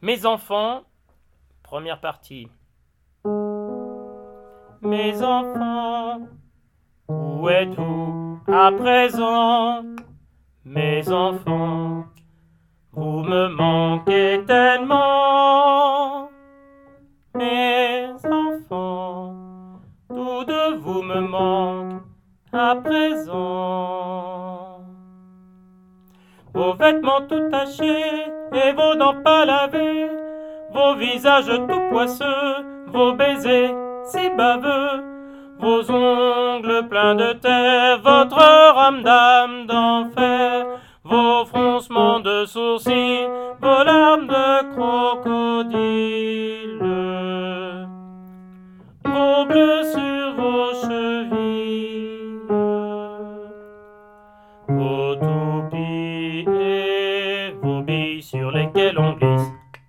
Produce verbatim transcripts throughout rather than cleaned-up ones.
Mes enfants, première partie. Mes enfants, où êtes-vous à présent? Mes enfants, vous me manquez tellement. Mes enfants, tous deux vous me manquent à présent. Vos vêtements tout tachés et vos dents pas lavées, vos visages tout poisseux, vos baisers si baveux, vos ongles pleins de terre, votre ramdam d'enfer, vos froncements de sourcils, vos larmes de crocodile, vos bleus sur vos chevilles, vos toupies et vos billes sur lesquelles on glisse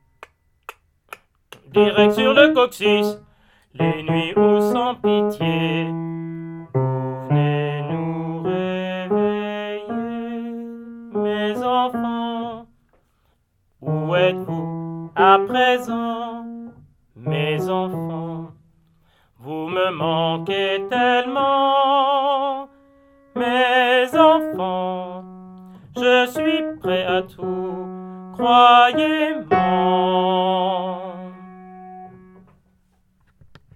direct sur le coccyx. Les nuits où sans pitié vous venez nous réveiller. Mes enfants, où êtes-vous à présent? Mes enfants, vous me manquez tellement. Mes enfants, je suis prêt à tout, croyez-moi.